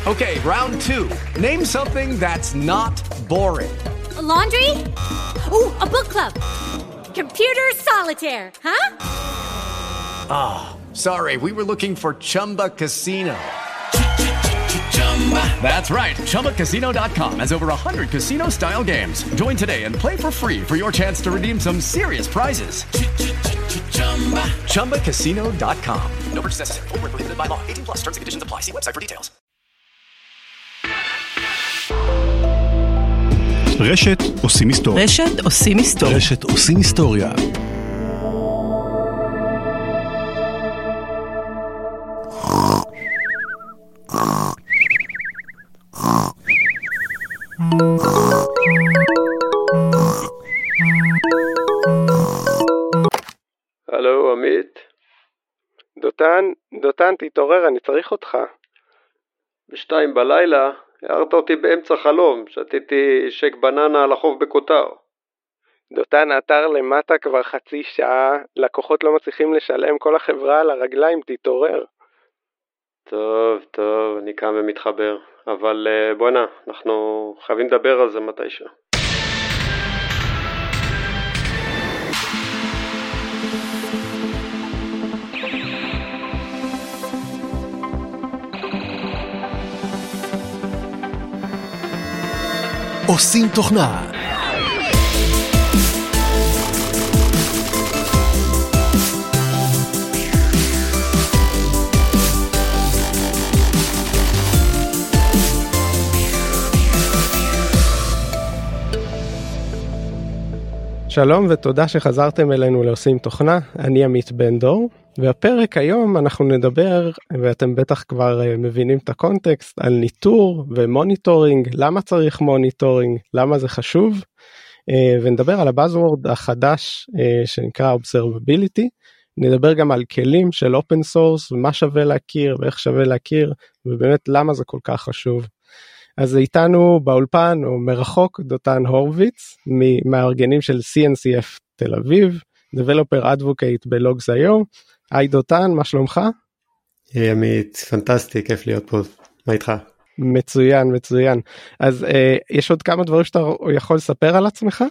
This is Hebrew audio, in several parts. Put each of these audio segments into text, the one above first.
Okay, round two. Name something that's not boring. A laundry? Ooh, a book club. Computer solitaire, huh? Ah, sorry, we were looking for Chumba Casino. That's right, ChumbaCasino.com has over 100 casino-style games. Join today and play for free for your chance to redeem some serious prizes. ChumbaCasino.com. No purchase necessary. Void where prohibited by law. 18 plus terms and conditions apply. See website for details. רשת עושים היסטוריה. רשת עושים היסטוריה. רשת עושים היסטוריה. הלו, עמית? דותן, תתעורר, אני צריך אותך. 2 בלילה, הערת אותי באמצע חלום, שתיתי שק בננה על החוף בקוטר. דותן, האתר למטה כבר חצי שעה, לקוחות לא מצליחים לשלם, כל החברה על הרגליים, תתעורר. טוב, אני קם ומתחבר, אבל בוא'נה, אנחנו חייבים לדבר על זה מתישהו. עושים תוכנה. שלום ותודה שחזרתם אלינו לעושים תוכנה, אני עמית בן דור, והפרק היום אנחנו נדבר, ואתם בטח כבר מבינים את הקונטקסט, על ניטור ומוניטורינג, למה צריך מוניטורינג, למה זה חשוב, ונדבר על הבאזוורד החדש שנקרא Observability, נדבר גם על כלים של אופן סורס, ומה שווה להכיר ואיך שווה להכיר, ובאמת למה זה כל כך חשוב. אז איתנו באולפן או מרחוק דותן הורוביץ, מהארגנים של CNCF תל אביב, Developer Advocate בלוגס.io. היי דותן, מה שלומך? היי עמית, פנטסטי, כיף להיות פה, מה איתך? מצוין. אז יש עוד כמה דברים שאתה יכול לספר על עצמך?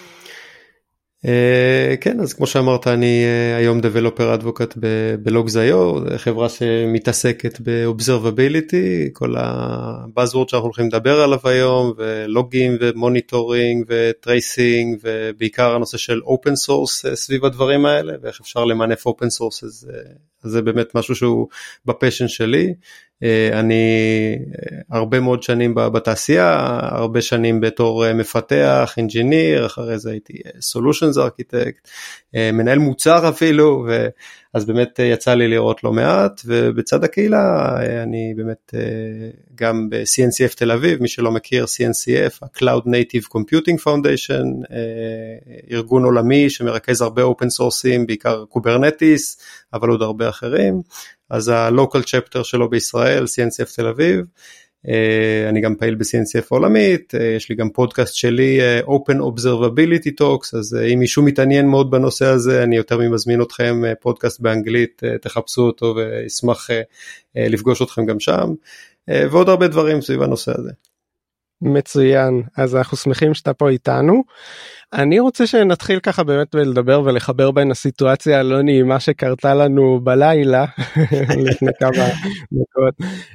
כן, אז כמו שאמרת, אני היום Developer Advocate בלוגס.io, חברה שמתעסקת ב-Observability, כל הבאזוורד שאנחנו הולכים לדבר עליו היום, ולוגים ומוניטורינג וטרייסינג, ובעיקר הנושא של Open Source סביב הדברים האלה, ואיך אפשר למנף Open Source, אז זה באמת משהו שהוא בפשן שלי. אני הרבה מאוד שנים בתעשייה, הרבה שנים בתור מפתח, אינג'יניר, אחרי זה הייתי Solutions Architect, מנהל מוצר אפילו, אז באמת יצא לי לראות לא מעט, ובצד הקהילה אני באמת גם ב-CNCF תל אביב, מי שלא מכיר, CNCF, ה-Cloud Native Computing Foundation, ארגון עולמי שמרכז הרבה open source'ים, בעיקר קוברנטיס, אבל עוד הרבה אחרים, אז ה-local chapter שלו בישראל, CNCF תל אביב, אני גם פעיל ב-CNCF עולמית, יש לי גם פודקאסט שלי, Open Observability Talks, אז אם מישהו מתעניין מאוד בנושא הזה, אני יותר ממזמין אתכם, פודקאסט באנגלית, תחפשו אותו וישמח לפגוש אתכם גם שם, ועוד הרבה דברים סביב הנושא הזה. מצוין, אז אנחנו שמחים שאתה פה איתנו. אני רוצה שנתחיל ככה באמת לדבר ולחבר בין הסיטואציה הלא נעימה שקרתה לנו בלילה, לפני כמה דקות,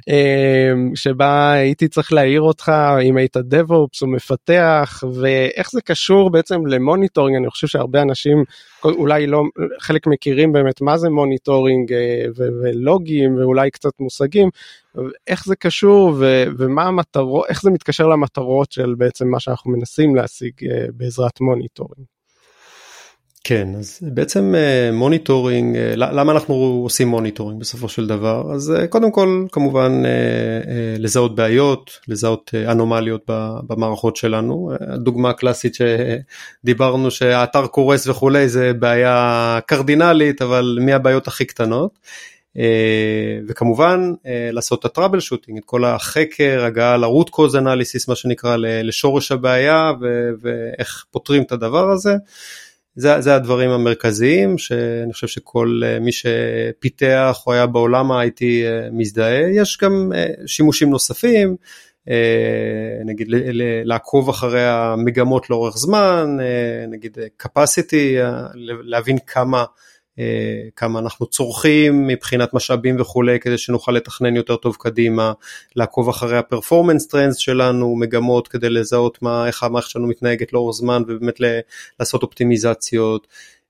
שבה הייתי צריך להעיר אותך אם היית DevOps או מפתח, ואיך זה קשור בעצם למוניטורינג. אני חושב שהרבה אנשים אולי לא, חלק מכירים באמת מה זה מוניטורינג ולוגים ואולי קצת מושגים, איך זה קשור ומה המטרות, איך זה מתקשר למטרות של בעצם מה שאנחנו מנסים להשיג בעזרת מוניטורינג. כן, אז בעצם מוניטורינג, למה אנחנו עושים מוניטורינג בסופו של דבר? אז קודם כל כמובן לזהות בעיות, לזהות אנומליות במערכות שלנו. הדוגמה הקלאסית שדיברנו שהאתר קורס וכולי, זה בעיה קרדינלית, אבל מי הבעיות הכי קטנות? וכמובן לעשות את הטראבל שוטינג, את כל החקר, הגעה ל-root cause analysis, מה שנקרא לשורש הבעיה, ואיך פותרים את הדבר הזה. זה הדברים המרכזיים, שאני חושב שכל מי שפיתח או היה בעולם ה-IT מזדהה. יש גם שימושים נוספים, נגיד לעקוב אחרי המגמות לאורך זמן, נגיד capacity, להבין כמה אנחנו צורכים מבחינת משאבים וכולי, כדי שנוכל לתכנן יותר טוב קדימה, לעקוב אחרי הפרפורמנס טרנדס שלנו, מגמות כדי לזהות איך המערכת שלנו מתנהגת לאורך זמן, ובאמת לעשות אופטימיזציות.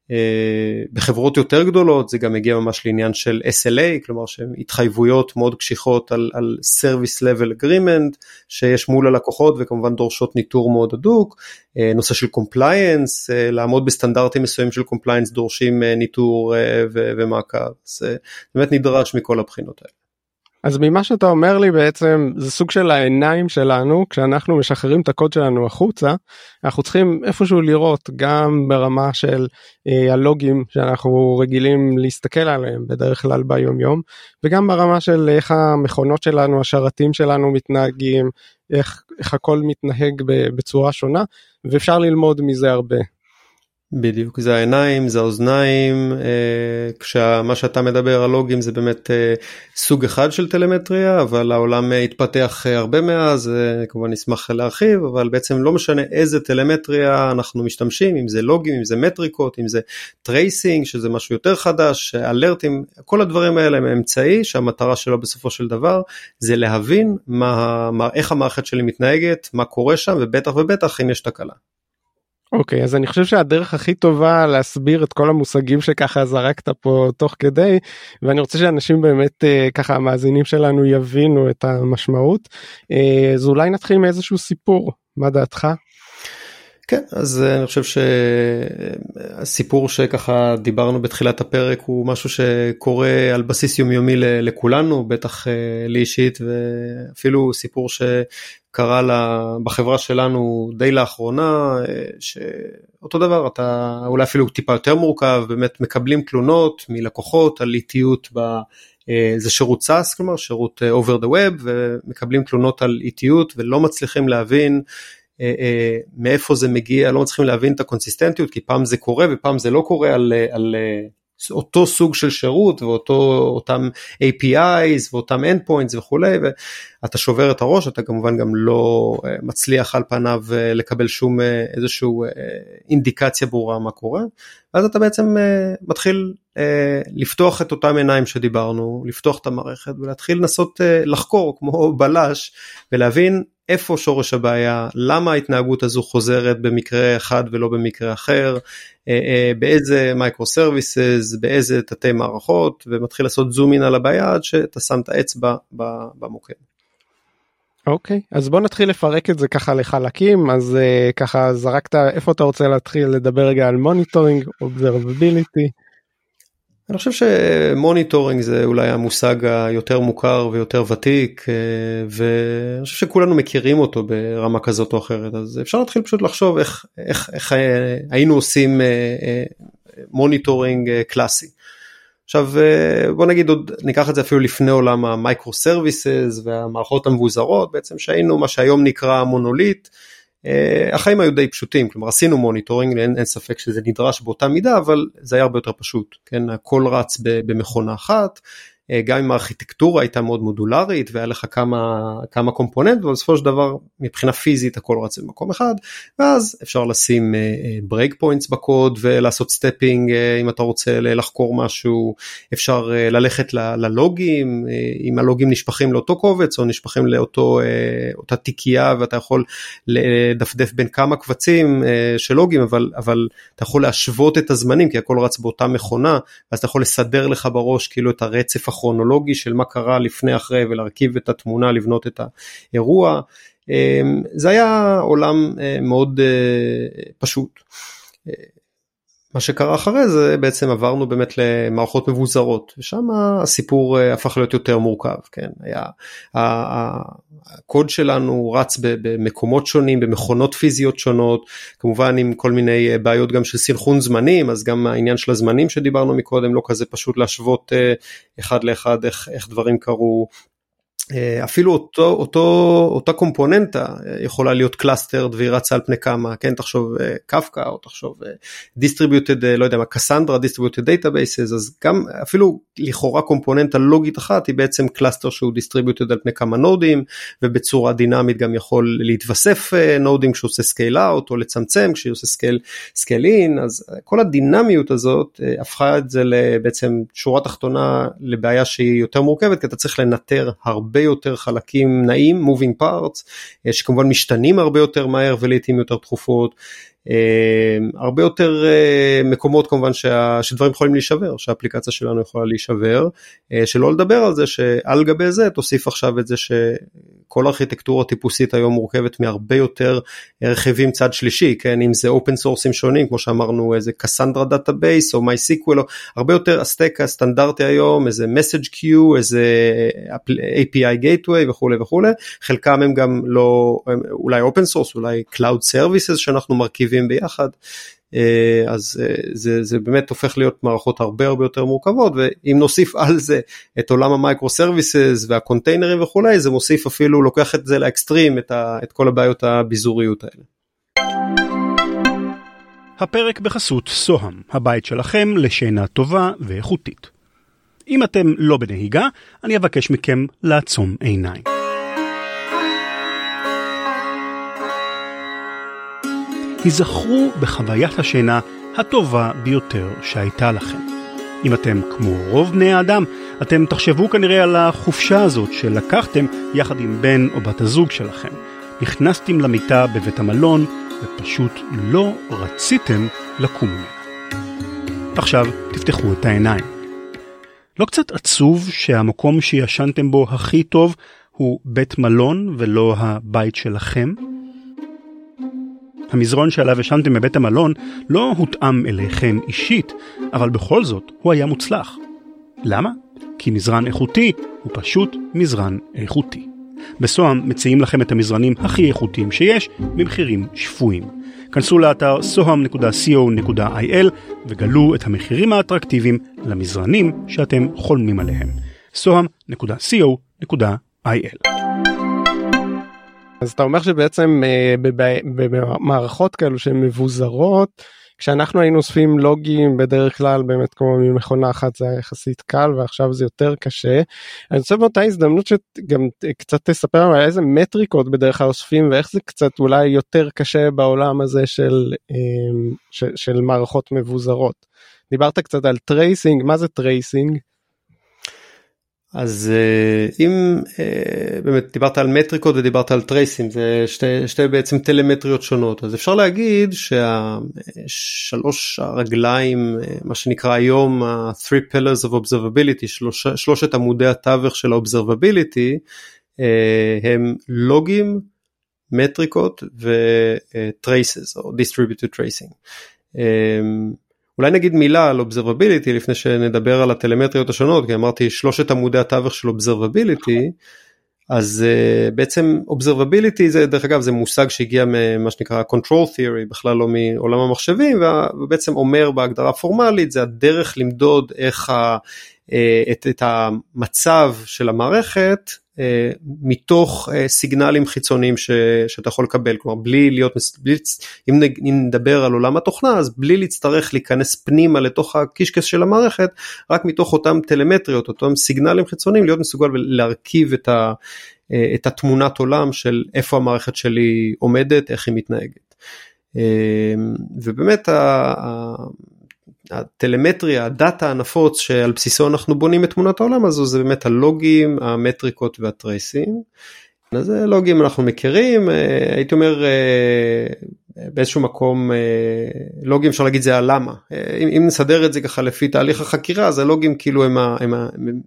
בחברות יותר גדולות זה גם מגיע ממש לעניין של SLA, כלומר שהתחייבויות מאוד קשיחות על Service Level Agreement שיש מול הלקוחות, וכמובן דורשות ניטור מאוד הדוק. נושא של Compliance, לעמוד בסטנדרטים מסוים של Compliance דורשים ניטור ומעקב, זה באמת נדרש מכל הבחינות האלה. אז ממה שאתה אומר לי בעצם זה סוג של העיניים שלנו, כשאנחנו משחררים את הקוד שלנו החוצה, אנחנו צריכים איפשהו לראות גם ברמה של הלוגים שאנחנו רגילים להסתכל עליהם בדרך כלל ביום יום, וגם ברמה של איך המכונות שלנו, השרתים שלנו מתנהגים, איך הכל מתנהג בצורה שונה, ואפשר ללמוד מזה הרבה. בדיוק, זה העיניים, זה האוזניים, כשמה שאתה מדבר על לוגים זה באמת סוג אחד של טלמטריה, אבל העולם התפתח הרבה מאז, כמובן נשמח להרחיב, אבל בעצם לא משנה איזה טלמטריה אנחנו משתמשים, אם זה לוגים, אם זה מטריקות, אם זה טרייסינג, שזה משהו יותר חדש, אלרטים, כל הדברים האלה הם אמצעי, שהמטרה שלו בסופו של דבר, זה להבין איך המערכת שלי מתנהגת, מה קורה שם, ובטח ובטח אם יש תקלה. אוקיי, אז אני חושב שהדרך הכי טובה להסביר את כל המושגים שככה זרקת פה תוך כדי, ואני רוצה שאנשים באמת ככה המאזינים שלנו יבינו את המשמעות, אז אולי נתחיל מאיזשהו סיפור, מה דעתך? כן, אז אני חושב שהסיפור שככה דיברנו בתחילת הפרק הוא משהו שקורה על בסיס יומיומי לכולנו, בטח לי אישית, ואפילו סיפור שקרה בחברה שלנו די לאחרונה, שאותו דבר, אתה אולי אפילו טיפה יותר מורכב, באמת מקבלים תלונות מלקוחות על איטיות זה שירות SaaS, כלומר שירות over the web, ומקבלים תלונות על איטיות ולא מצליחים להבין מאיפה זה מגיע, לא מצליחים להבין את הקונסיסטנטיות, כי פעם זה קורה ופעם זה לא קורה על אותו סוג של שירות, ואותם APIs ואותם endpoints וכולי, ואתה שובר את הראש, אתה כמובן גם לא מצליח על פניו לקבל שום איזשהו אינדיקציה ברורה מה קורה, ואז אתה בעצם מתחיל לפתוח את אותם עיניים שדיברנו, לפתוח את המערכת ולהתחיל לנסות לחקור כמו בלש, ולהבין איפה שורש הבעיה, למה ההתנהגות הזו חוזרת במקרה אחד ולא במקרה אחר, באיזה מייקרו סרוויסס, באיזה תתי מערכות, ומתחיל לעשות זום אין על הבעיה עד שאתה שם את האצבע במוקד. אוקיי, אז בוא נתחיל לפרק את זה ככה לחלקים, אז ככה זרקת, איפה אתה רוצה להתחיל לדבר רגע על מוניטורינג, אובזרבביליטי? אני חושב שמוניטורינג זה אולי המושג היותר מוכר ויותר ותיק, ואני חושב שכולנו מכירים אותו ברמה כזאת או אחרת, אז אפשר להתחיל פשוט לחשוב איך היינו עושים מוניטורינג קלאסי. עכשיו בוא נגיד, עוד ניקח את זה אפילו לפני עולם המייקרו סרוויסס והמערכות המבוזרות, בעצם שהיינו מה שהיום נקרא מונוליט, החיים היו די פשוטים, כלומר עשינו מוניטורינג, אין ספק שזה נדרש באותה מידה, אבל זה היה הרבה יותר פשוט, כן? הכל רץ במכונה אחת, גם אם הארכיטקטורה הייתה מאוד מודולרית, והיה לך כמה קומפוננט, אבל בסופו של דבר, מבחינה פיזית, הכל רץ במקום אחד, ואז אפשר לשים ברייק פוינטס בקוד, ולעשות סטפינג, אם אתה רוצה לחקור משהו, אפשר ללכת ללוגים, אם הלוגים נשפכים לאותו קובץ, או נשפכים לאותה תיקייה, ואתה יכול לדפדף בין כמה קבצים של לוגים, אבל אתה יכול להשוות את הזמנים, כי הכל רץ באותה מכונה, ואז אתה יכול לסדר לך בראש, כאילו את הרצף הכרונולוגי של מה קרה לפני אחרי, ולהרכיב את התמונה, לבנות את האירוע. זה היה עולם מאוד פשוט. מה שקרה אחרי זה, בעצם עברנו באמת למערכות מבוזרות, ושם הסיפור הפך להיות יותר מורכב, כן? הקוד שלנו רץ במקומות שונים, במכונות פיזיות שונות, כמובן עם כל מיני בעיות גם של סינכרון זמנים, אז גם העניין של הזמנים שדיברנו מקודם, לא כזה פשוט להשוות אחד לאחד איך דברים קרו, אפילו אותה קומפוננטה יכולה להיות קלאסטרד והיא רצה על פני כמה, כן, תחשוב קפקא או תחשוב distributed, לא יודע מה, קסנדרה, distributed databases, אז גם אפילו לכאורה קומפוננטה לוגית אחת היא בעצם קלאסטר שהוא distributed על פני כמה נודים, ובצורה דינמית גם יכול להתווסף נודים כשעושה scale out או לצמצם כשעושה scale in, אז כל הדינמיות הזאת הפכה את זה בעצם שורה תחתונה לבעיה שהיא יותר מורכבת, כי אתה צריך לנטר הרבה יותר חלקים נעים, moving parts, שכמובן משתנים הרבה יותר מהר ולעיתים יותר תכופות, הרבה יותר מקומות כמובן שדברים יכולים להישבר, שהאפליקציה שלנו יכולה להישבר, שלא לדבר על זה שעל גבי זה תוסיף עכשיו את זה שכל ארכיטקטורה טיפוסית היום מורכבת מהרבה יותר רכיבים צד שלישי, כן, אם זה open sourceים שונים, כמו שאמרנו איזה קסנדרה דאטאבייס או MySQL, הרבה יותר הסטק הסטנדרטי היום, איזה message queue, איזה API gateway וכו' וכו', חלקם הם גם לא, אולי open source, אולי cloud services שאנחנו מרכיבים ביחד, אז זה באמת הופך להיות מערכות הרבה הרבה יותר מורכבות, ואם נוסיף על זה את עולם המייקרו סרוויסס והקונטיינרים וכולי, זה מוסיף אפילו, לוקח את זה לאקסטרים, את כל הבעיות הביזוריות האלה. הפרק בחסות סוהם, הבית שלכם לשינה טובה ואיכותית. אם אתם לא בנהיגה, אני אבקש מכם לעצום עיניים. היזכרו בחוויית השינה הטובה ביותר שהייתה לכם. אם אתם כמו רוב בני האדם, אתם תחשבו כנראה על החופשה הזאת שלקחתם יחד עם בן או בת הזוג שלכם. נכנסתם למיטה בבית המלון ופשוט לא רציתם לקום ממנה. עכשיו תפתחו את העיניים. לא קצת עצוב שהמקום שישנתם בו הכי טוב הוא בית מלון ולא הבית שלכם? המזרון שעליו ישנתם בבית המלון לא הותאם אליכם אישית, אבל בכל זאת הוא היה מוצלח. למה? כי מזרן איכותי הוא פשוט מזרן איכותי. בסוהם מציעים לכם את המזרנים הכי איכותיים שיש במחירים שפויים. כנסו לאתר soham.co.il וגלו את המחירים האטרקטיביים למזרנים שאתם חולמים עליהם. soham.co.il. אז אתה אומר שבעצם במערכות כאלו שהן מבוזרות, כשאנחנו היינו אוספים לוגים בדרך כלל באמת כמו ממכונה אחת זה היה יחסית קל, ועכשיו זה יותר קשה. אני רוצה באותה הזדמנות שגם קצת תספר על איזה מטריקות בדרך כלל אוספים, ואיך זה קצת אולי יותר קשה בעולם הזה של מערכות מבוזרות. דיברת קצת על טרייסינג, מה זה טרייסינג? אז אם באמת דיברת על מטריקות ודיברת על טרייסים, זה שתי בעצם טלמטריות שונות, אז אפשר להגיד שהשלוש הרגליים, מה שנקרא היום ה-three pillars of observability, שלושת עמודי התווך של ה-observability, הם לוגים, מטריקות ו-traces או distributed tracing. אולי נגיד מילה על observability לפני שנדבר על הטלמטריות השונות, כי אמרתי שלושת עמודי התווך של observability, אז בעצם observability זה דרך אגב זה מושג שהגיע ממה שנקרא control theory, בכלל לא מעולם המחשבים, ובעצם אומר בהגדרה פורמלית זה הדרך למדוד איך את המצב של המערכת, מתוך סיגנלים חיצוניים שאתה יכול לקבל, כלומר בלי להיות, אם נדבר על עולם התוכנה, אז בלי להצטרך להיכנס פנימה לתוך הקישקס של המערכת, רק מתוך אותם טלמטריות, אותם סיגנלים חיצוניים, להיות מסוגל להרכיב את התמונת עולם של איפה המערכת שלי עומדת, איך היא מתנהגת. ובאמת הטלמטריה, הדאטה הנפוץ שעל בסיסו אנחנו בונים את תמונת העולם הזו, זה באמת הלוגים, המטריקות והטרייסים. אז לוגים אנחנו מכירים, הייתי אומר באיזשהו מקום, לוגים אפשר להגיד זה הלמה. אם נסדר את זה ככה לפי תהליך החקירה, אז הלוגים כאילו הם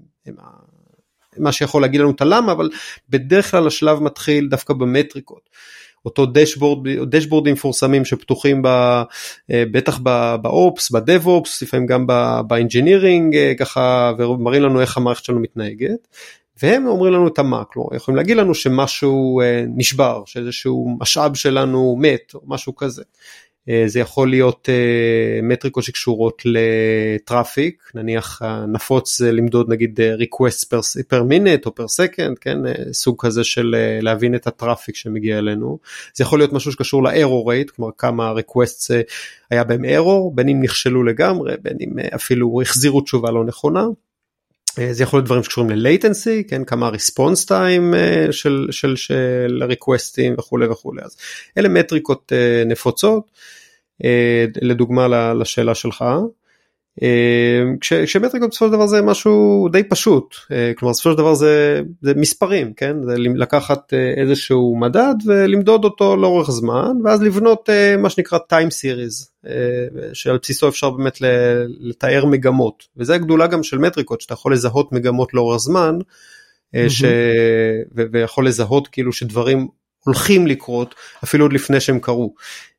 מה שיכול להגיד לנו את הלמה, אבל בדרך כלל השלב מתחיל דווקא במטריקות. אותו דשבורדים מפורסמים שפתוחים בטח באופס, בדב-אופס, לפעמים גם באנג'ינירינג, ככה, ומראים לנו איך המערכת שלנו מתנהגת, והם אומרים לנו את מה, כלומר, יכולים להגיד לנו שמשהו נשבר, שאיזשהו משאב שלנו מת, או משהו כזה. זה יכול להיות מטריקות שקשורות לטראפיק, נניח נפוץ למדוד נגיד request per minute או per second, כן? סוג כזה של להבין את הטראפיק שמגיע אלינו. זה יכול להיות משהו שקשור ל-error rate, כלומר כמה requests היה בהם error, בין אם נכשלו לגמרי, בין אם אפילו החזירו תשובה לא נכונה. זה יכול להיות דברים שקשורים ל-latency, כן? כמה response time של requestים וכו' וכו'. אז אלה מטריקות נפוצות, לדוגמה לשאלה שלך. כשמטריקות בסופו של דבר זה משהו די פשוט, כלומר בסופו של דבר זה מספרים, כן? זה לקחת איזשהו מדד ולמדוד אותו לאורך זמן, ואז לבנות מה שנקרא time series, שעל בסיסו אפשר באמת לתאר מגמות, וזה הגדולה גם של מטריקות, שאתה יכול לזהות מגמות לאורך זמן, ויכול לזהות כאילו שדברים הולכים לקרות, אפילו עוד לפני שהם קרו.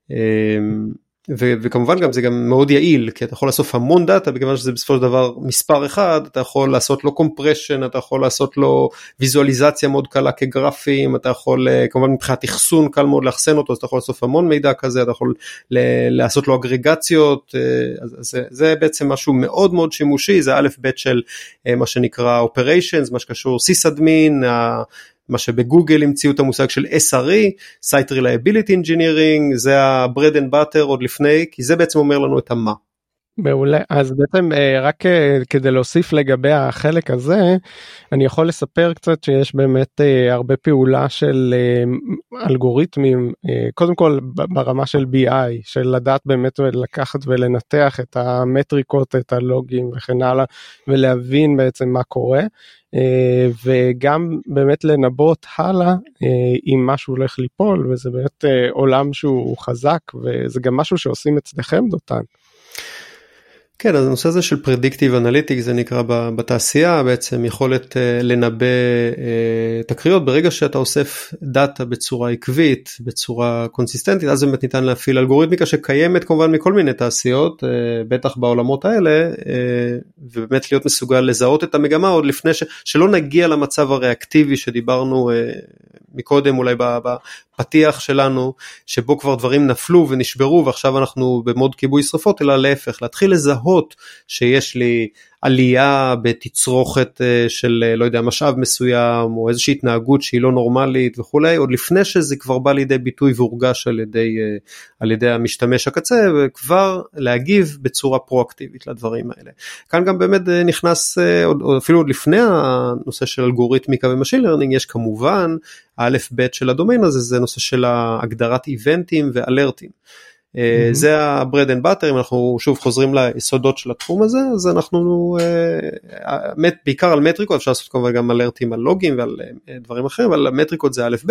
וכמובן גם זה גם מאוד יעיל, כי אתה יכול לעשות המון דאטה, בגלל שזה בסופו של דבר מספר אחד, אתה יכול לעשות לו קומפרשן, אתה יכול לעשות לו ויזואליזציה מאוד קלה כגרפים, אתה יכול, כמובן מבחינת אחסון קל מאוד לאחסן אותו, אז אתה יכול לעשות המון מידע כזה, אתה יכול לעשות לו אגרגציות, אז זה בעצם משהו מאוד מאוד שימושי, זה א' ב' של מה שנקרא operations, מה שקשור sysadmin, מה שבגוגל המציאו את המושג של SRE, Site Reliability Engineering, זה ה-bread and butter עוד לפני, כי זה בעצם אומר לנו את המה. מעולה, אז בעצם רק כדי להוסיף לגבי החלק הזה, אני יכול לספר קצת שיש באמת הרבה פעולה של אלגוריתמים, קודם כל ברמה של BI, של לדעת באמת לקחת ולנתח את המטריקות, את הלוגים וכן הלאה, ולהבין בעצם מה קורה, וגם באמת לנבות הלאה אם משהו הולך ליפול, וזה באמת עולם שהוא חזק, וזה גם משהו שעושים אצלכם דותן. כן, אז הנושא הזה של Predictive Analytics, זה נקרא בתעשייה, בעצם יכולת לנבא תקריות, ברגע שאתה אוסף דאטה בצורה עקבית, בצורה קונסיסטנטית, אז באמת ניתן להפעיל אלגוריתמיקה שקיימת כמובן מכל מיני תעשיות, בטח בעולמות האלה, ובאמת להיות מסוגל לזהות את המגמה, עוד לפני שלא נגיע למצב הריאקטיבי שדיברנו מקודם, אולי בפתיח שלנו, שבו כבר דברים נפלו ונשברו, ועכשיו אנחנו במוד כיבוי שרפות, אלא להפך, להתחיל לזהות שיש לי עלייה בתצרוכת של, לא יודע, משאב מסוים, או איזושהי התנהגות שהיא לא נורמלית וכולי, עוד לפני שזה כבר בא לידי ביטוי והורגש על ידי המשתמש הקצה, וכבר להגיב בצורה פרואקטיבית לדברים האלה. כאן גם באמת נכנס, או אפילו עוד לפני הנושא של אלגוריתמיקה ומשין לרנינג, יש כמובן, האלף ב' של הדומיין הזה, זה נושא של הגדרת איבנטים ואלרטים. זה ה-bread and butter, אם אנחנו שוב חוזרים ליסודות של התחום הזה, אז אנחנו בעיקר על מטריקות, אפשר לעשות כמובן גם אלרטים על לוגים ועל דברים אחרים, אבל המטריקות זה א' ב',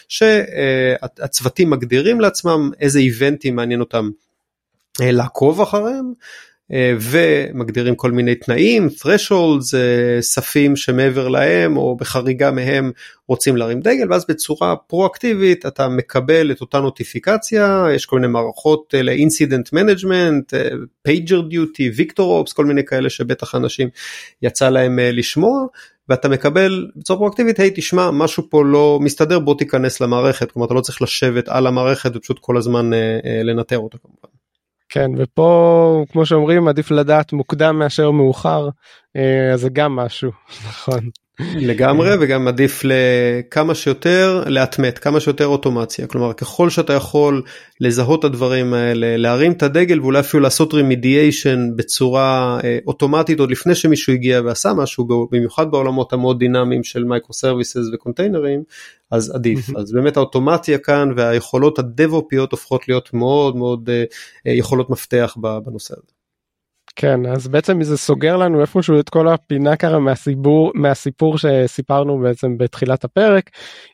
שהצוותים מגדירים לעצמם איזה איבנטים מעניין אותם לעקוב אחריהם, ומגדירים כל מיני תנאים, thresholds, ספים שמעבר להם, או בחריגה מהם רוצים להרים דגל, ואז בצורה פרואקטיבית אתה מקבל את אותה נוטיפיקציה, יש כל מיני מערכות ל-incident management, pager duty, victorops, כל מיני כאלה שבטח אנשים יצא להם לשמוע, ואתה מקבל בצורה פרואקטיבית, היי תשמע, משהו פה לא מסתדר, בוא תיכנס למערכת, כלומר אתה לא צריך לשבת על המערכת, ופשוט כל הזמן לנטר אותה כמובן. כן, ופה, כמו שאומרים, עדיף לדעת מוקדם מאשר מאוחר, אז זה גם משהו, נכון. לגמרי, וגם עדיף לכמה שיותר להתמת, כמה שיותר אוטומציה, כלומר, ככל שאתה יכול לזהות את הדברים האלה, להרים את הדגל, ואולי אפילו לעשות רמידיאשן בצורה אוטומטית, עוד לפני שמישהו הגיע ועשה משהו, במיוחד בעולמות המאוד דינמיים של מייקרו סרוויסס וקונטיינרים, אז עדיף. אז באמת האוטומציה כאן, והיכולות הדבופיות הופכות להיות מאוד מאוד יכולות מפתח בנושא הזה. כן, אז בעצם זה סוגר לנו איפשהו את כל הפינה ככה מהסיפור שסיפרנו בעצם בתחילת הפרק,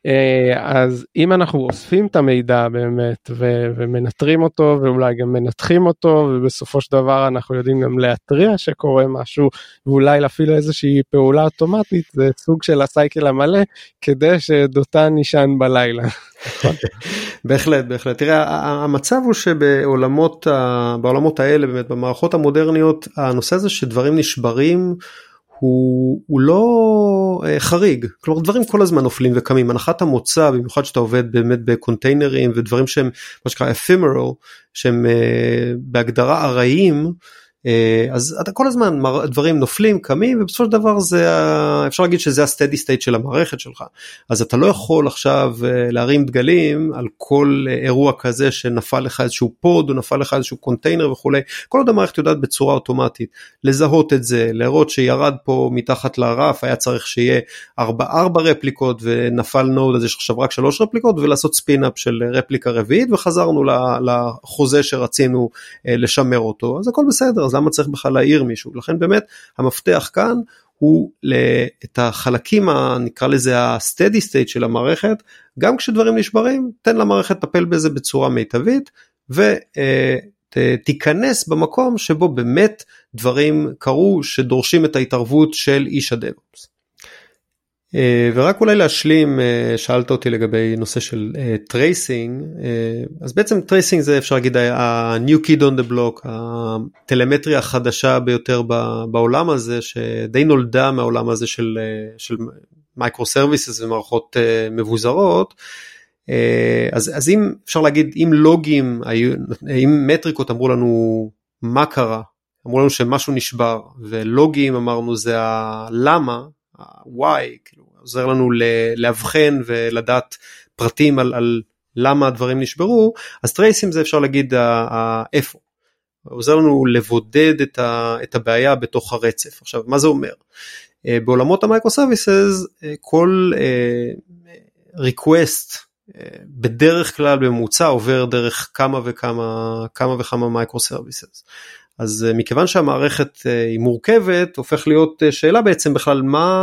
אז אם אנחנו אוספים את המידע באמת ומנטרים אותו ואולי גם מנתחים אותו, ובסופו של דבר אנחנו יודעים גם להתריע שקורה משהו, ואולי להפעיל איזושהי פעולה אוטומטית, זה סוג של הסייקל המלא, כדי שדותן נשען בלילה. בהחלט, בהחלט. תראה, המצב הוא שבעולמות האלה, באמת במערכות המודרניות, הנושא הזה שדברים נשברים, הוא לא חריג, כלומר דברים כל הזמן נופלים וקמים, הנחת המוצא, במיוחד שאתה עובד באמת בקונטיינרים ודברים שהם מה שנקרא ephemeral, שהם בהגדרה ארעיים, אז אתה כל הזמן דברים נופלים, קמים, ובסופו של דבר אפשר להגיד שזה הסטדי סטייט של המערכת שלך, אז אתה לא יכול עכשיו להרים דגלים על כל אירוע כזה שנפל לך איזשהו פוד, או נפל לך איזשהו קונטיינר וכו', כל עוד המערכת יודעת בצורה אוטומטית, לזהות את זה, לראות שירד פה מתחת לרף, היה צריך שיהיה 4 רפליקות, ונפל נוד, אז יש עכשיו רק 3 רפליקות, ולעשות ספינאפ של רפליקה רביעית, וחזרנו לחוזה שרצינו לשמר אותו, אז הכל בסדר, אז למה צריך בכלל להעיר מישהו? לכן באמת המפתח כאן הוא את החלקים, נקרא לזה ה-steady state של המערכת, גם כשדברים נשברים, תן למערכת לטפל בזה בצורה מיטבית, ותיכנס במקום שבו באמת דברים קרו שדורשים את ההתערבות של איש הדאב-אופס. ורק אולי להשלים, שאלת אותי לגבי נושא של טרייסינג, אז בעצם טרייסינג זה אפשר להגיד ה-new kid on the block, הטלמטריה החדשה ביותר בעולם הזה, שדי נולדה מהעולם הזה של מייקרו סרוויסס ומערכות מבוזרות, אז אם אפשר להגיד, אם לוגים, אם מטריקות אמרו לנו מה קרה, אמרו לנו שמשהו נשבר, ולוגים אמרנו זה הלמה, ה-why, כאילו, עוזר לנו להבחן ולדעת פרטים על למה הדברים נשברו, אז טרייסים זה אפשר להגיד איפה, עוזר לנו לבודד את הבעיה בתוך הרצף. עכשיו, מה זה אומר? בעולמות המייקרו-סרוויסס, כל request בדרך כלל בממוצע עובר דרך כמה וכמה מייקרו-סרוויסס. אז מכיוון שהמערכת היא מורכבת, הופך להיות שאלה בעצם בכלל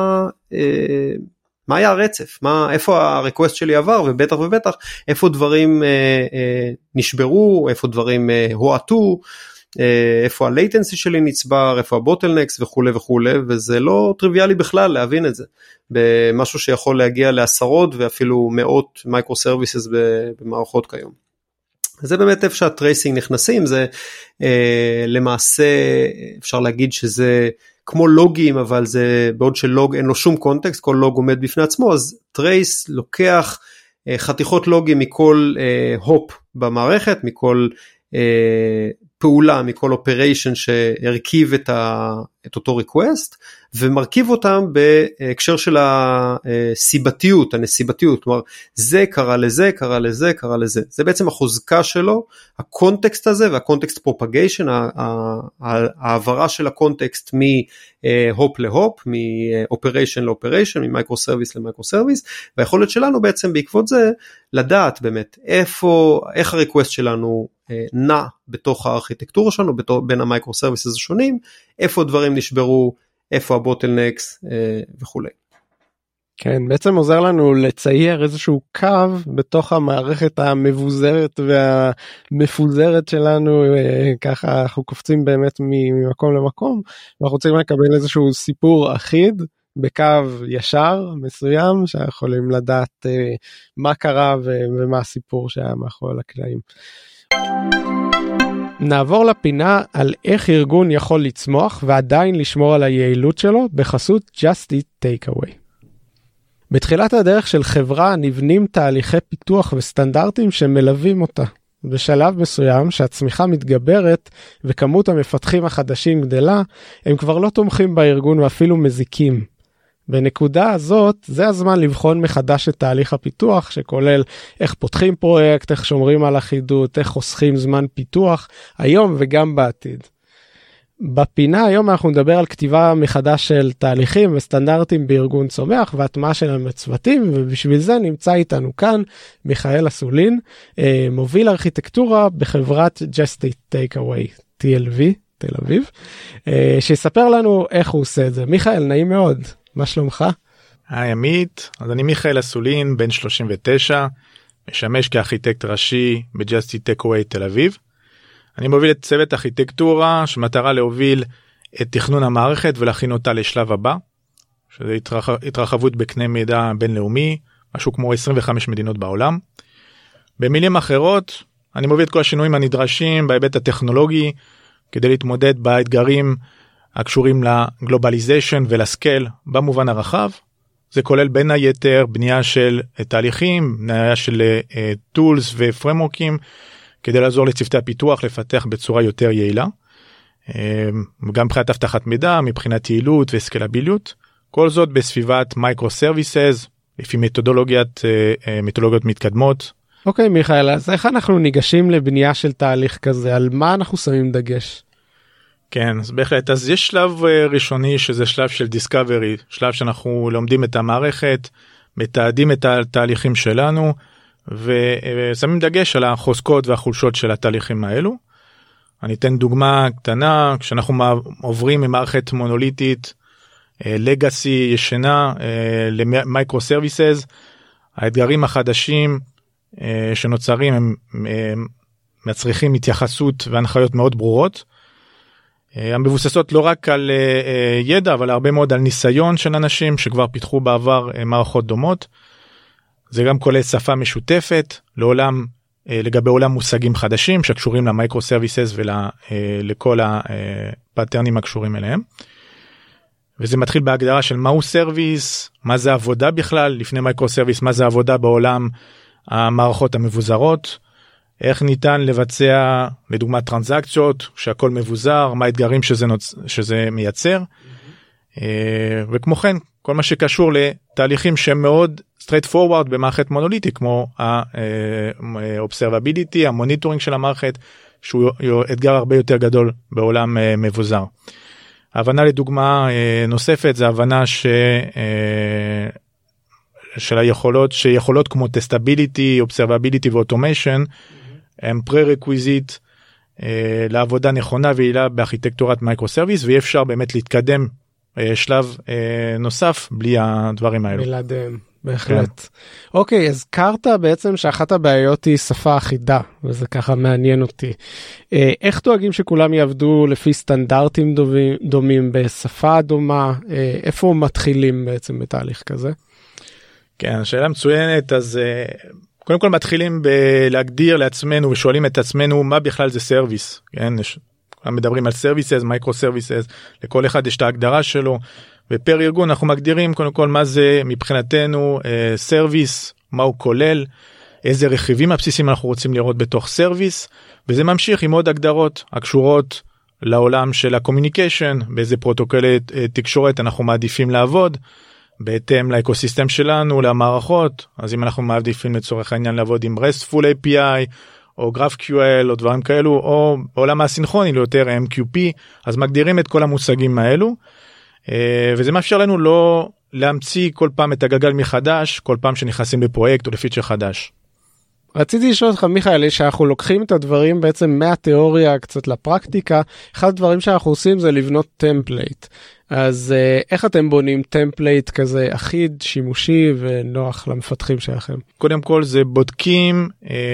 מה היה הרצף, איפה הריקווסט שלי עבר, ובטח איפה דברים נשברו, איפה דברים הועטו, איפה הלייטנסי שלי נצבר, איפה הבוטלנקס וכו' וכו', וזה לא טריוויאלי בכלל להבין את זה, במשהו שיכול להגיע לעשרות ואפילו מאות מייקרו סרוויסס במערכות כיום. זה באמת איפה שהטרייסינג נכנסים, זה למעשה אפשר להגיד שזה כמו לוגים, אבל זה בעוד שלוג אין לו שום קונטקסט, כל לוג עומד בפני עצמו, אז טרייס לוקח חתיכות לוגים מכל הופ במערכת, מכל פעולה, מכל אופריישן שהרכיב את אותו ריקווסט, ומרכיב אותם בהקשר של הסיבתיות, הנסיבתיות, כלומר, זה קרה לזה, קרה לזה, קרה לזה. זה בעצם החוזקה שלו, הקונטקסט הזה, והקונטקסט פרופגיישן, העברה של הקונטקסט מהופ להופ, מאופריישן לאופריישן, ממייקרו סרוויס למייקרו סרוויס, והיכולת שלנו בעצם בעקבות זה, לדעת באמת איך הריקווסט שלנו נע בתוך הארכיטקטורה שלנו, בין המייקרו סרוויסס השונים, איפה דברים נשברו, איפה הבוטלנקס וכו'. כן, בעצם עוזר לנו לצייר איזשהו קו בתוך המערכת המבוזרת והמפוזרת שלנו, ככה אנחנו קופצים באמת ממקום למקום, ואנחנו רוצים לקבל איזשהו סיפור אחיד, בקו ישר מסוים, שיכולים לדעת מה קרה ומה הסיפור שהיה מאחורי הקלעים. נעבור לפינה על איך ארגון יכול לצמוח ועדיין לשמור על היעילות שלו בחסות Just Eat Takeaway. בתחילת הדרך של חברה נבנים תהליכי פיתוח וסטנדרטים שמלווים אותה. בשלב מסוים שהצמיחה מתגברת וכמות המפתחים החדשים גדלה, הם כבר לא תומכים בארגון ואפילו מזיקים. בנקודה הזאת, זה הזמן לבחון מחדש את תהליך הפיתוח, שכולל איך פותחים פרויקט, איך שומרים על אחידות, איך חוסכים זמן פיתוח, היום וגם בעתיד. בפינה היום אנחנו נדבר על כתיבה מחדש של תהליכים וסטנדרטים בארגון צומח, והטמעה שלהם בצוותים, ובשביל זה נמצא איתנו כאן מיכאל אסולין, מוביל ארכיטקטורה בחברת Just Eat Takeaway, TLV, תל אביב, שיספר לנו איך הוא עושה את זה. מיכאל, נעים מאוד. מה שלומך? היי עמית, אז אני מיכאל אסולין, בן 39, משמש כארכיטקט ראשי ב-Just Eat Takeaway תל אביב. אני מוביל את צוות ארכיטקטורה שמטרה להוביל את תכנון המערכת ולהכין אותה לשלב הבא, שזה התרחבות בקנה מידע בינלאומי, משהו כמו 25 מדינות בעולם. במילים אחרות, אני מוביל את כל השינויים הנדרשים בהיבט הטכנולוגי, כדי להתמודד באתגרים הקשורים לגלובליזיישן ולסקייל במובן הרחב, זה כולל בין היתר בנייה של תהליכים, בנייה של טולס ופרמורקים, כדי לעזור לצוותי הפיתוח לפתח בצורה יותר יעילה. גם מבחינת הבטחת מידע, מבחינת יעילות וסקלביליות. כל זאת בסביבת מייקרו סרוויסס, לפי מתודולוגיות מתקדמות. אוקיי, מיכאל, אז איך אנחנו ניגשים לבנייה של תהליך כזה? על מה אנחנו שמים דגש? כן, אז בהחלט. אז יש שלב ראשוני שזה שלב של דיסקאברי, שלב שאנחנו לומדים את המערכת, מתעדים את התהליכים שלנו, ושמים דגש על החוזקות והחולשות של התהליכים האלו. אני אתן דוגמה קטנה, כשאנחנו עוברים ממערכת מונוליטית, לגאסי ישנה, למייקרו סרוויסס, האתגרים החדשים שנוצרים הם מצריכים התייחסות והנחיות מאוד ברורות, המבוססות לא רק על ידע, אבל הרבה מאוד על ניסיון של אנשים שכבר פיתחו בעבר מערכות דומות. זה גם כולל שפה משותפת לעולם, לגבי עולם מושגים חדשים שקשורים למייקרו סרוויסס ולכל הפאטרנים הקשורים אליהם. וזה מתחיל בהגדרה של מהו סרוויס, מה זה עבודה בכלל, לפני מייקרו סרוויס, מה זה עבודה בעולם המערכות המבוזרות, איך ניתן לבצע לדוגמה טרנזקציות שהכל מבוזר, מה האתגרים שזה מייצר, וכמו כן כל מה שקשור לתהליכים שהם מאוד straight forward במערכת מונוליטית, כמו ה-observability, המוניטורינג של המערכת, שהוא אתגר הרבה יותר גדול בעולם מבוזר. ההבנה לדוגמה נוספת זה הבנה של היכולות, שיכולות כמו testability, observability ו-automation, הם pre-requisite לעבודה נכונה ויעילה בארכיטקטורת מייקרו סרוויס, ואי אפשר באמת להתקדם שלב נוסף בלי הדברים האלו. בלעדיהם, בהחלט. אוקיי, הזכרת בעצם שאחת הבעיות היא שפה אחידה, וזה ככה מעניין אותי. איך דואגים שכולם יעבדו לפי סטנדרטים דומים בשפה דומה? איפה מתחילים בעצם בתהליך כזה? כן, שאלה מצוינת. אז קודם כל מתחילים בלהגדיר לעצמנו ושואלים את עצמנו מה בכלל זה סרוויס. כן, מדברים על סרוויסס, מייקרו סרוויסס, לכל אחד יש את ההגדרה שלו, ופר ארגון אנחנו מגדירים קודם כל מה זה מבחינתנו סרוויס, מה הוא כולל, איזה רכיבים הבסיסיים אנחנו רוצים לראות בתוך סרוויס, וזה ממשיך עם עוד הגדרות הקשורות לעולם של הקומיוניקיישן, באיזה פרוטוקולי תקשורת אנחנו מעדיפים לעבוד, בהתאם לאקוסיסטם שלנו, למערכות. אז אם אנחנו מעדיפים לצורך העניין לעבוד עם RESTful API, או GraphQL, או דברים כאלו, או בעולם הסינכרוני, ליותר MQP, אז מגדירים את כל המושגים האלו, וזה מאפשר לנו לא להמציא כל פעם את הגלגל מחדש, כל פעם שנכנסים לפרויקט או לפיצ'ר חדש. רציתי לשאול אותך, מיכאל, שאנחנו לוקחים את הדברים בעצם מהתיאוריה קצת לפרקטיקה, אחד הדברים שאנחנו עושים זה לבנות טמפלייט. אז איך אתם בונים טמפלייט כזה אחיד, שימושי ונוח למפתחים שלכם? קודם כל זה בודקים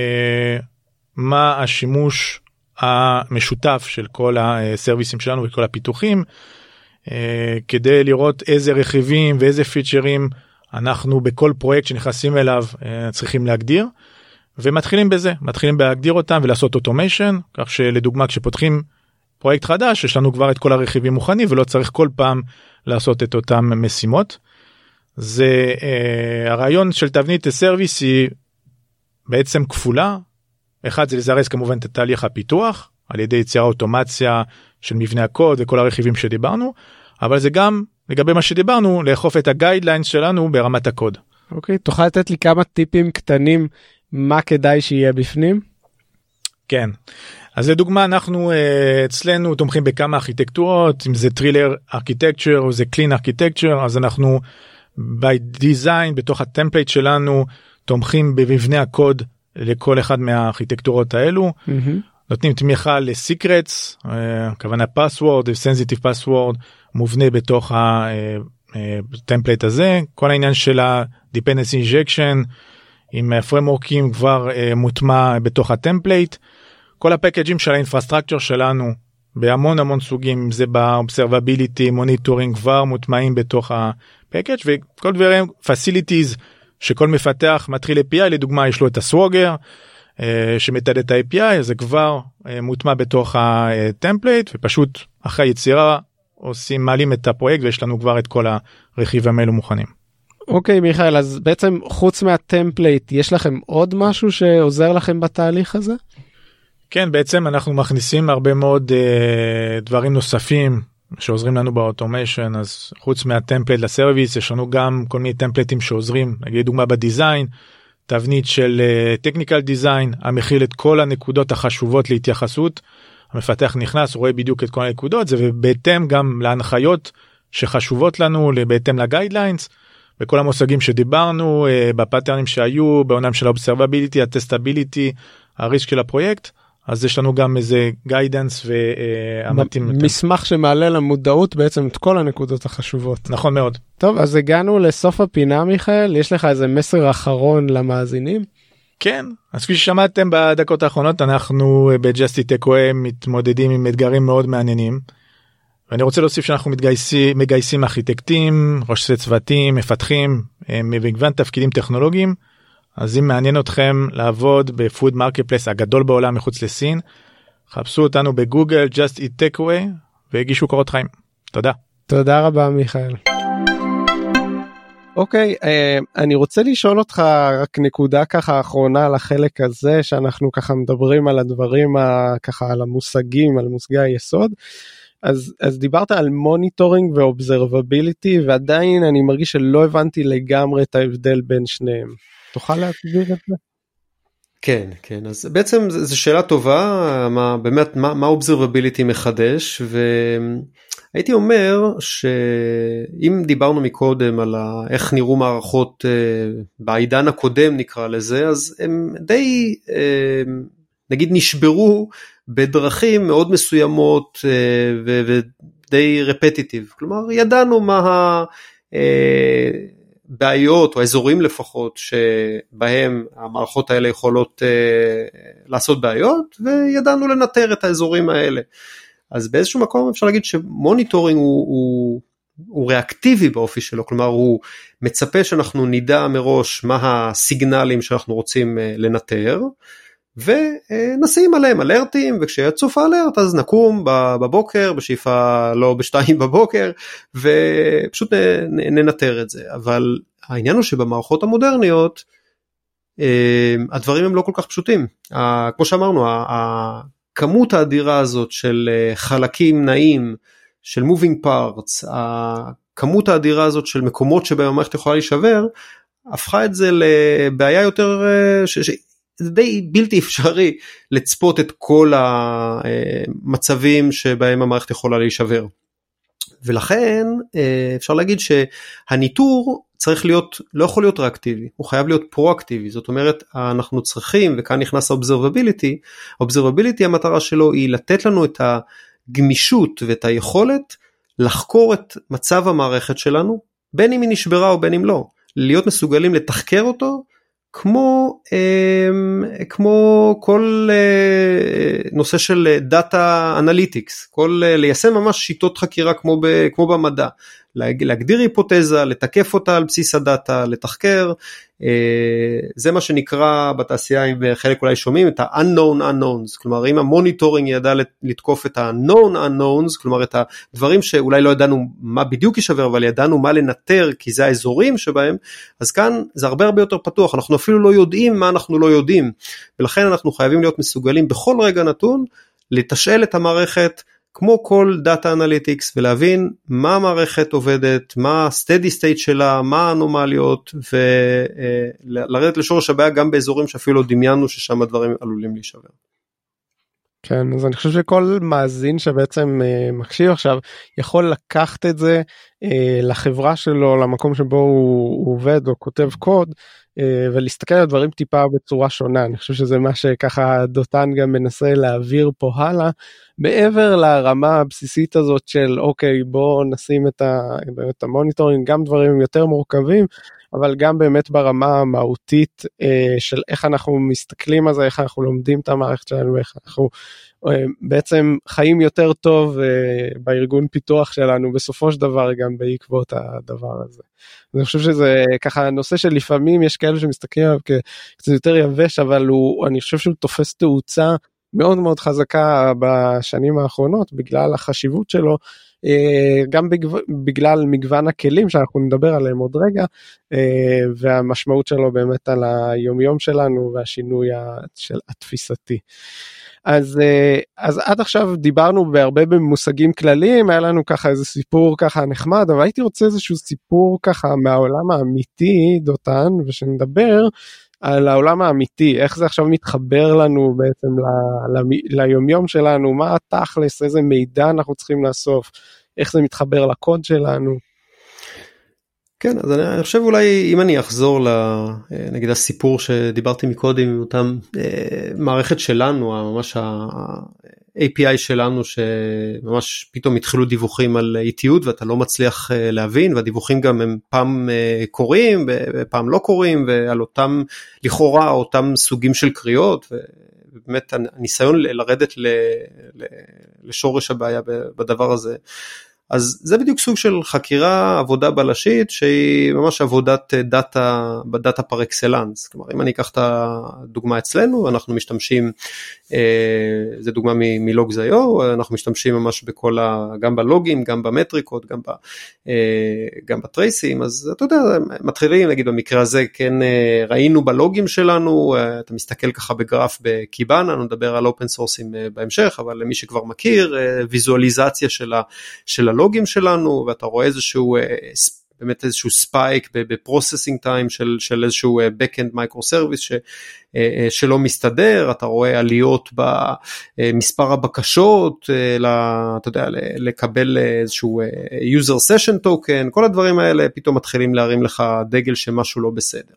מה השימוש המשותף של כל הסרוויסים שלנו וכל הפיתוחים, כדי לראות איזה רכיבים ואיזה פיצ'רים אנחנו בכל פרויקט שנכנסים אליו צריכים להגדיר, ומתחילים בזה, מתחילים להגדיר אותם ולעשות אוטומיישן, כך שלדוגמה כשפותחים פרויקט חדש יש לנו כבר את כל הרכיבים מוכנים ולא צריך כל פעם לעשות את אותם משימות. זה הרעיון של תבנית הסרוויס היא בעצם כפולה. אחד זה לזרז כמובן את תהליך הפיתוח על ידי יצירה אוטומציה של מבנה הקוד וכל הרכיבים שדיברנו, אבל זה גם לגבי מה שדיברנו לאכוף את הגיידליינס שלנו ברמת הקוד. אוקיי, תוכל לתת לי כמה טיפים קטנים מה כדאי שיהיה בפנים? כן. אז לדוגמה אנחנו אצלנו תומכים בכמה ארכיטקטורות, אם זה טרילר ארכיטקצ'ר או זה קלין ארכיטקצ'ר, אז אנחנו by design בתוך הטמפלייט שלנו תומכים במבנה הקוד לכל אחד מהארכיטקטורות האלו, נותנים תמיכה לסיקרטס, הכוונה password, sensitive password מובנה בתוך הטמפלייט הזה, כל העניין של ה-dependency injection עם הפרמורקים כבר מוטמע בתוך הטמפלייט, כל הפקאג'ים של האינפרסטרקצ'ר שלנו בהמון המון סוגים, זה ב-observability, monitoring כבר מוטמעים בתוך הפקאג' וכל דברים, facilities שכל מפתח מתחיל API, לדוגמה יש לו את הסווגר שמתעד את ה-API, זה כבר מוטמע בתוך הטמפלייט, ופשוט אחרי יצירה עושים, מעלים את הפרויקט ויש לנו כבר את כל הרכיבים האלו מוכנים. אוקיי מיכאל, אז בעצם חוץ מהטמפלייט, יש לכם עוד משהו שעוזר לכם בתהליך הזה? כן, בעצם אנחנו מכניסים הרבה מאוד דברים נוספים שעוזרים לנו באוטומיישן, אז חוץ מהטמפלייט לסרוויס, יש לנו גם כל מיני טמפלייטים שעוזרים, נגיד דוגמה בדיזיין, תבנית של טכניקל דיזיין, המכיל את כל הנקודות החשובות להתייחסות, המפתח נכנס, רואה בדיוק את כל הנקודות, זה ובהתאם גם להנחיות שחשובות לנו, בהתאם לגיידליינס, בכל המושגים שדיברנו, בפאטרנים שהיו, בעולם של האובזרבביליטי, הטסטביליטי, הריסק של הפרויקט, אז יש לנו גם איזה גיידנס והמתאים. מסמך שמעלה למודעות בעצם את כל הנקודות החשובות. נכון מאוד. טוב, אז הגענו לסוף הפינה מיכאל, יש לך איזה מסר אחרון למאזינים? כן, אז כפי ששמעתם בדקות האחרונות, אנחנו ב-Just Eat Takeaway מתמודדים עם אתגרים מאוד מעניינים, ואני רוצה להוסיף שאנחנו מגייסים ארכיטקטים, ראשי צוותים, מפתחים, מגוון תפקידים טכנולוגיים, אז אם מעניין אתכם לעבוד בפוד מרקטפלייס הגדול בעולם מחוץ לסין, חפשו אותנו בגוגל, Just Eat Takeaway, והגישו קורות חיים. תודה. תודה רבה מיכאל. אוקיי, אני רוצה לשאול אותך רק נקודה ככה אחרונה על החלק הזה, שאנחנו ככה מדברים על הדברים, ככה על המושגים, על מושגי היסוד, אז דיברת על מוניטורינג ואובזרבביליטי, ועדיין אני מרגיש שלא הבנתי לגמרי את ההבדל בין שניהם. תוכל להסביר את זה? כן, כן, אז בעצם זו שאלה טובה, באמת מה אובזרבביליטי מחדש, והייתי אומר שאם דיברנו מקודם על איך נראו מערכות בעידן הקודם נקרא לזה, אז הם די נגיד נשברו בדרכים מאוד מסוימות ודי רפטיטיב, כלומר ידענו מה בעיות או אזורים לפחות שבהם המערכות האלה יכולות לעשות בעיות, וידענו לנטר את האזורים האלה. אז באיזשהו מקום אפשר להגיד שמוניטורינג הוא ריאקטיבי באופי שלו, כלומר הוא מצפה שאנחנו נדע מראש מה הסיגנלים שאנחנו רוצים לנטר, ונשים עליהם אלרטים, וכשיצוף האלרט אז נקום בבוקר, בשאיפה לא ב2 בבוקר, ופשוט ננטר את זה. אבל העניין הוא שבמערכות המודרניות, הדברים הם לא כל כך פשוטים. כמו שאמרנו, הכמות האדירה הזאת של חלקים נעים, של moving parts, הכמות האדירה הזאת של מקומות שבהם המערכת יכולה להישבר, הפכה את זה לבעיה יותר זה די בלתי אפשרי לצפות את כל המצבים שבהם המערכת יכולה להישבר. ולכן אפשר להגיד שהניטור צריך להיות, לא יכול להיות ריאקטיבי, הוא חייב להיות פרואקטיבי, זאת אומרת אנחנו צריכים, וכאן נכנס האובזרבביליטי, המטרה שלו היא לתת לנו את הגמישות ואת היכולת לחקור את מצב המערכת שלנו, בין אם היא נשברה או בין אם לא, להיות מסוגלים לתחקר אותו, כמו כל נושא של דאטה אנליטיקס, ליישם ממש שיטות חקירה כמו במדע, להגדיר היפותזה, לתקף אותה על בסיס הדאטה, לתחקר, זה מה שנקרא בתעשייה, אם חלק אולי שומעים, את ה-unknown unknowns, כלומר אם המוניטורינג ידע לתקוף את ה-known unknowns, כלומר את הדברים שאולי לא ידענו מה בדיוק יישבר, אבל ידענו מה לנטר, כי זה האזורים שבהם, אז כאן זה הרבה יותר פתוח, אנחנו אפילו לא יודעים מה אנחנו לא יודעים, ולכן אנחנו חייבים להיות מסוגלים בכל רגע נתון, לתשאל את המערכת, כמו כל דאטה אנליטיקס, ולהבין מה המערכת עובדת, מה הסטדי סטייט שלה, מה האנומליות, ולרדת לשורש הבעיה גם באזורים שאפילו דמיינו ששם הדברים עלולים להישבר. כן, אז אני חושב שכל מאזין שבעצם מקשיב עכשיו, יכול לקחת את זה לחברה שלו, למקום שבו הוא עובד או כותב קוד, ולהסתכל על דברים טיפה בצורה שונה. אני חושב שזה מה שככה דותן גם מנסה להעביר פה הלאה, מעבר לרמה הבסיסית הזאת של אוקיי, בוא נשים את המוניטורינג, גם דברים יותר מורכבים, אבל גם באמת ברמה המהותית של איך אנחנו מסתכלים על זה, איך אנחנו לומדים את המערכת שלנו, איך אנחנו בעצם חיים יותר טוב בארגון פיתוח שלנו, בסופו של דבר גם בעקבות הדבר הזה. אני חושב שזה ככה נושא שלפעמים יש כאלה שמסתכלים עליו קצת יותר יבש, אבל אני חושב שהוא תופס תאוצה מאוד מאוד חזקה בשנים האחרונות, בגלל החשיבות שלו, גם בגלל מגוון הכלים שאנחנו נדבר עליהם עוד רגע, והמשמעות שלו באמת על היומיום שלנו, והשינוי התפיסתי. אז עד עכשיו דיברנו בהרבה במושגים כלליים, היה לנו ככה איזה סיפור ככה נחמד, אבל הייתי רוצה איזשהו סיפור ככה מהעולם האמיתי, דותן, ושנדבר על העולם האמיתי, איך זה עכשיו מתחבר לנו בעצם ליומיום שלנו, מה התכלס, איזה מידע אנחנו צריכים לאסוף, איך זה מתחבר לקוד שלנו. כן, אז אני חושב אולי אם אני אחזור נגיד הסיפור שדיברתי מקודם עם אותם מערכת שלנו, ממש ה-API שלנו שממש פתאום התחילו דיווחים על איטיות ואתה לא מצליח להבין, והדיווחים גם הם פעם קוראים ופעם לא קוראים, ועל אותם לכאורה אותם סוגים של קריאות, ובאמת הניסיון לרדת לשורש הבעיה בדבר הזה. אז זה בדיוק סוג של חקירה, עבודה בלשית, שהיא ממש עבודת דאטה, בדאטה פר אקסלנס. כלומר, אם אני אקח את הדוגמה אצלנו, אנחנו משתמשים, זה דוגמה מלוגז.io, אנחנו משתמשים ממש בכל, גם בלוגים, גם במטריקות, גם בטרייסים, אז אתה יודע, מתחילים, נגיד במקרה הזה, כן, ראינו בלוגים שלנו, אתה מסתכל ככה בגרף בקיבאנה, נדבר על אופן סורסים בהמשך, אבל למי שכבר מכיר, ויזואליזציה של הלוגים שלנו, ואתה רואה איזשהו, באמת איזשהו ספייק בפרוססינג טיים של איזשהו backend microservice שלא מסתדר, אתה רואה עליות במספר הבקשות, אתה יודע, לקבל איזשהו user session token, כל הדברים האלה פתאום מתחילים להרים לך דגל שמשהו לא בסדר.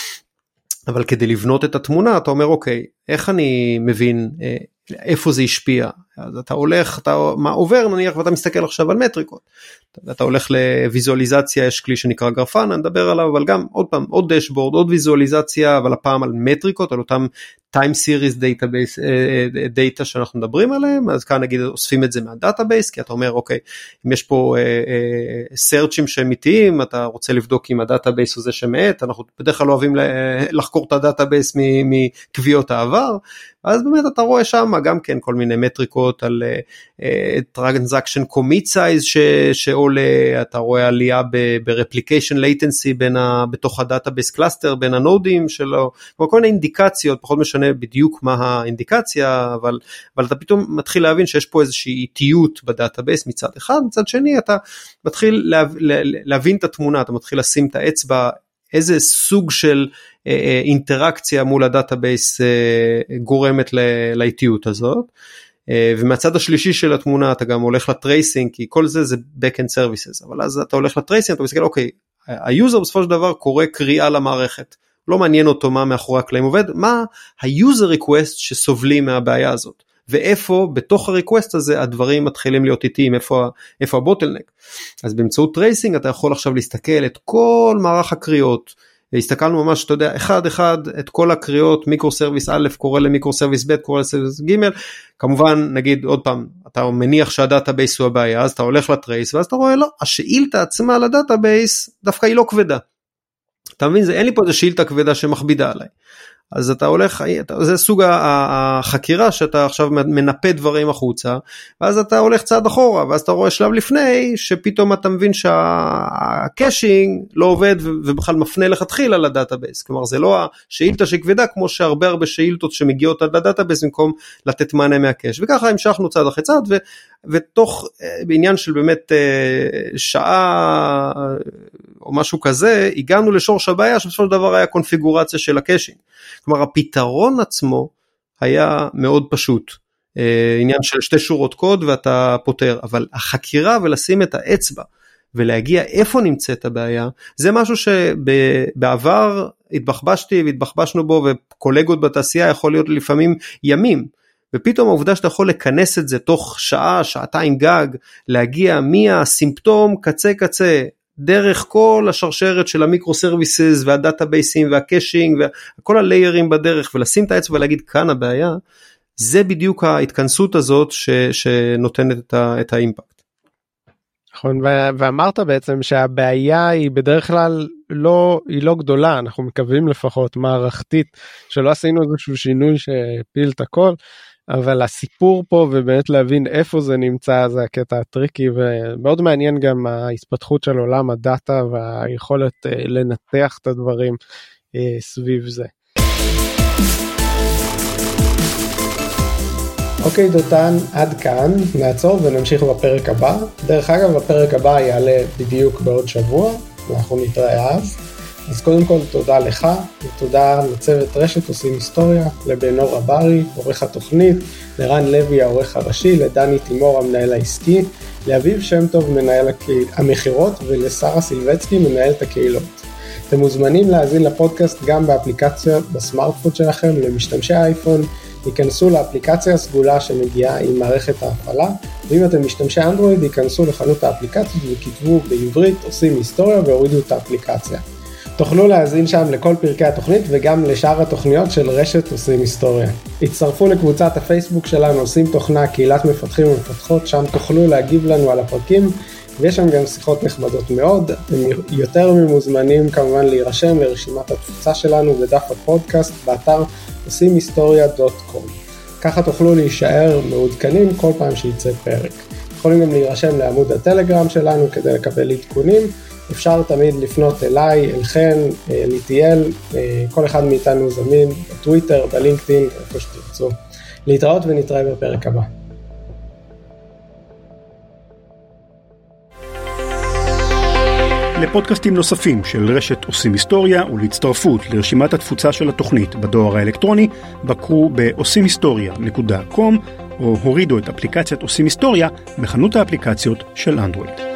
אבל כדי לבנות את התמונה, אתה אומר, אוקיי, איך אני מבין איפה זה השפיע? אז אתה הולך, מה עובר נניח, ואתה מסתכל עכשיו על מטריקות. אתה הולך לויזואליזציה, יש כלי שנקרא גרפן, אני מדבר עליו, אבל גם עוד פעם, עוד דשבורד, עוד ויזואליזציה, אבל הפעם על מטריקות, על אותם time series database, data שאנחנו מדברים עליהם, אז כאן נגיד אוספים את זה מהדאטאבייס, כי אתה אומר, אוקיי, אם יש פה searchים שמיתיים, אתה רוצה לבדוק אם הדאטאבייס הוא זה שמעט, אנחנו בדרך כלל לא אוהבים לחקור את הדאטאבייס מקביעות העבר, אז באמת אתה רואה שם גם כן כל מיני מטריקות על transaction commit size שעולה, אתה רואה עלייה ב-replication latency בתוך הדאטאבייס קלאסטר, בין הנודים שלו, כל מיני אינדיקציות, פחות משנה בדיוק מה האינדיקציה, אבל אתה פתאום מתחיל להבין שיש פה איזושהי איטיות בדאטאבייס מצד אחד, מצד שני אתה מתחיל להבין את התמונה, אתה מתחיל לשים את האצבע, איזה סוג של אינטראקציה מול הדאטאבייס גורמת לאיטיות הזאת, ומהצד השלישי של התמונה אתה גם הולך לטרייסינג, כי כל זה backend services, אבל אז אתה הולך לטרייסינג, אתה מסתכל, אוקיי, היוזר בסופו של דבר קורא קריאה למערכת, לא מעניין אותו מה מאחורי הקלעים עובד, מה היוזר ריקווסט שסובלים מהבעיה הזאת, ואיפה בתוך הריקווסט הזה הדברים מתחילים להיות איטיים, איפה הבוטלנק. אז באמצעות טרייסינג אתה יכול עכשיו להסתכל את כל מערך הקריאות, הסתכלנו ממש, אתה יודע, אחד את כל הקריאות, מיקרו סרוויס א' קורא למיקרו סרוויס ב', קורא לסרוויס ג', כמובן נגיד עוד פעם, אתה מניח שהדאטאבייס הוא הבעיה, אז אתה הולך לטרייס, ואז אתה רואה, לא, השאילתה עצמה לדאטאבייס, דווקא היא לא כבדה. אתה מבין, אין לי פה איזו שאילתה כבדה שמכבידה עליי. אז אתה הולך, זה סוג החקירה שאתה עכשיו מנפה דברים החוצה, ואז אתה הולך צעד אחורה, ואז אתה רואה שלב לפני, שפתאום אתה מבין שהקאשינג לא עובד, ובכלל מפנה לכתחילה לדאטאבייס, כלומר זה לא השאילתה שכבדה, כמו שהרבה שאילתות שמגיעות עד לדאטאבייס, במקום לתת מענה מהקאש, וככה המשכנו צעד אחרי צעד, ותוך בעניין של באמת שעה, או משהו כזה, הגענו לשורש הבעיה, שבסופו של דבר היה קונפיגורציה של הקאשינג, כלומר הפתרון עצמו היה מאוד פשוט, עניין של 2 שורות קוד ואתה פותר, אבל החקירה ולשים את האצבע ולהגיע איפה נמצאת הבעיה, זה משהו שבעבר התבחבשנו בו, וקולגות בתעשייה יכול להיות לפעמים ימים, ופתאום העובדה שאתה יכול לכנס את זה תוך שעה, שעתיים גג, להגיע מהסימפטום קצה קצה, דרך כל השרשרת של המיקרו סרוויסס והדאטאבייסים והקאשינג וכל הליירים בדרך, ולשים את האצבע ולהגיד כאן הבעיה, זה בדיוק ההתכנסות הזאת שנותנת את האימפקט. נכון, ואמרת בעצם שהבעיה היא בדרך כלל היא לא גדולה, אנחנו מקווים לפחות מערכתית, שלא עשינו איזשהו שינוי שהפיל את הכל, אבל הסיפור פה ובאמת להבין איפה זה נמצא זה הקטע הטריקי, ומאוד מעניין גם ההתפתחות של עולם הדאטה והיכולת לנתח את הדברים סביב זה. אוקיי דותן, עד כאן, נעצור ונמשיך בפרק הבא. דרך אגב, הפרק הבא יעלה בדיוק בעוד שבוע, ואנחנו נתראה אז קודם כל תודה לך, ותודה לצוות רשת עושים היסטוריה, לבנור הברי, עורך התוכנית, לרן לוי העורך הראשי, לדני תימור המנהל העסקי, לאביב שם טוב מנהל המחירות, ולשרה סילבצקי מנהלת הקהילות. אתם מוזמנים להאזין לפודקאסט גם באפליקציה בסמארטפון שלכם למשתמשי האייפון, ייכנסו לאפליקציה הסגולה שמגיעה עם מערכת ההפעלה, ואם אתם משתמשי אנדרואיד ייכנסו לחנות האפליקציות וכתבו בעברית עושים היסטוריה והורידו את האפליקציה. תוכלו להאזין שם לכל פרקי התוכנית וגם לשאר התוכניות של רשת עושים היסטוריה. הצטרפו לקבוצת הפייסבוק שלנו עושים תוכנה קהילת מפתחים ומפתחות, שם תוכלו להגיב לנו על הפרקים ויש שם גם שיחות נחמדות מאוד. אתם יותר ממוזמנים כמובן להירשם לרשימת התפוצה שלנו בדף הפודקאסט באתר עושימhistoria.com. ככה תוכלו להישאר מעודכנים כל פעם שיצא פרק. יכולים גם להירשם לעמוד הטלגרם שלנו כדי לקבל עדכונים. אפשר תמיד לפנות אליי, אלכן, ליטיאל, כל אחד מאיתנו זמין בטוויטר, בלינקדאין, איפה שתרצו. להתראות ונתראה בפרק הבא. לפודקאסטים נוספים של רשת עושים היסטוריה ולהצטרפות לרשימת התפוצה של התוכנית בדואר האלקטרוני, בקרו ב-עושימhistoria.com או הורידו את אפליקציית עושים היסטוריה בחנות האפליקציות של אנדרואיד.